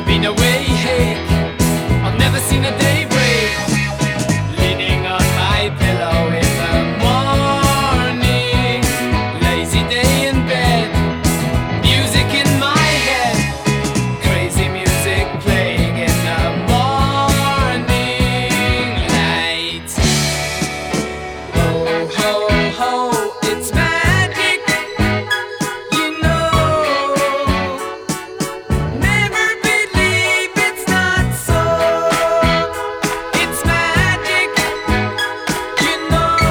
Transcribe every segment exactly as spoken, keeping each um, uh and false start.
been away, hey, I've never seen a day break. Leaning on my pillow in the morning, lazy day in bed, music in my head, crazy music playing in the morning light. Ho, ho, ho, it's magic, you know. Never believe it's not so. It's magic, you know.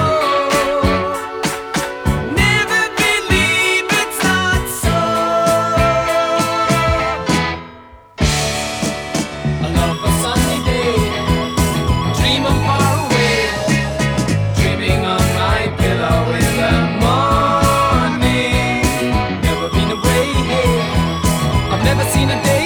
Never believe it's not so. I love a sunny day, dream of far away, dreaming on my pillow in the morning. Never been away, hey, I've never seen a day